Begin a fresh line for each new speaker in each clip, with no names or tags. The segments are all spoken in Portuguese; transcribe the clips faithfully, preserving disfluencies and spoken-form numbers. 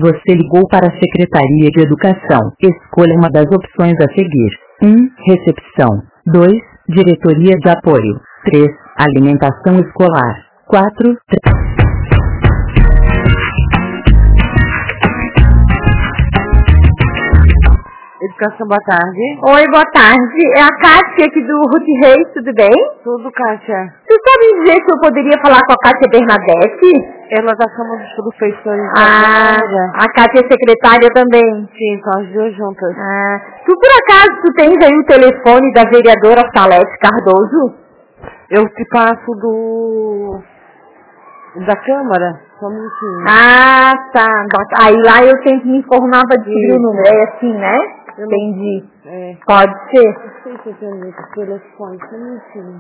Você ligou para a Secretaria de Educação. Escolha uma das opções a seguir. um. Recepção. dois. Diretoria de Apoio. três. Alimentação escolar. quatro.
Educação, boa tarde.
Oi, boa tarde. É a Kátia aqui do Ruth Reis, tudo bem?
Tudo, Kátia.
Você sabe dizer se eu poderia falar com a Kátia Bernadette?
Ela está chamando dos professores.
Ah, a Kátia é secretária também.
Sim, são as duas juntas.
Ah, tu por acaso tu tens aí o telefone da vereadora Salete Cardoso?
Eu te passo do... da Câmara. Só um minutinho.
Ah, tá. Aí lá eu tenho que me informar para descobrir o número. É assim, né?
Eu
Entendi.
Não... É.
Pode ser.
Não sei se eu tenho o telefone. Só um minutinho.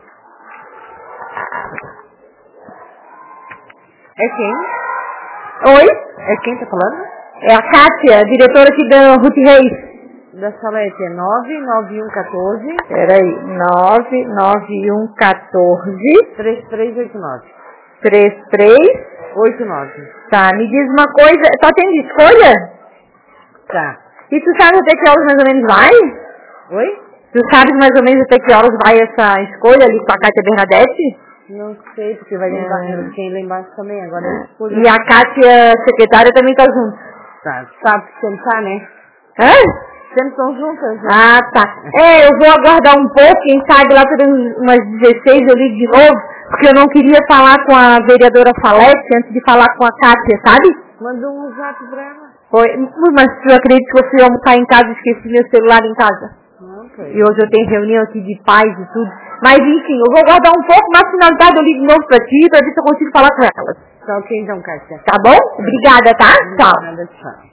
É quem?
Oi?
É quem tá falando?
É a Kátia, diretora aqui da Ruth Reis.
Da Salete é nove nove um um quatro.
Peraí, nove nove um um quatro.
três três oito nove.
três três
oito nove.
Tá, me diz uma coisa, só tem de escolha?
Tá.
E tu sabe até que horas mais ou menos vai?
Oi?
Tu sabes mais ou menos até que horas vai essa escolha ali com a Kátia Bernadette?
Não sei, porque vai lá embaixo,
Hum.
tem lá embaixo também, agora eu escolho.
E a Kátia secretária também tá junto.
Tá, sabe sentar, né?
Hã?
Sempre estão juntas, né?
Ah, tá. É, eu vou aguardar um pouco, quem sabe lá por umas dezesseis eu ligo de novo, porque eu não queria falar com a vereadora Salete antes de falar com a Kátia, sabe?
Manda um zap pra ela.
Foi, mas eu acredito que eu fui almoçar em casa e esqueci meu celular em casa.
Não, foi.
E hoje eu tenho reunião aqui de pais e tudo. Mas enfim, eu vou guardar um pouco, mas final de tarde eu ligo de novo pra ti, pra ver se eu consigo falar com elas.
Tá ok então, Kátia.
Tá bom? Obrigada, tá? Tchau.
Nada, tchau.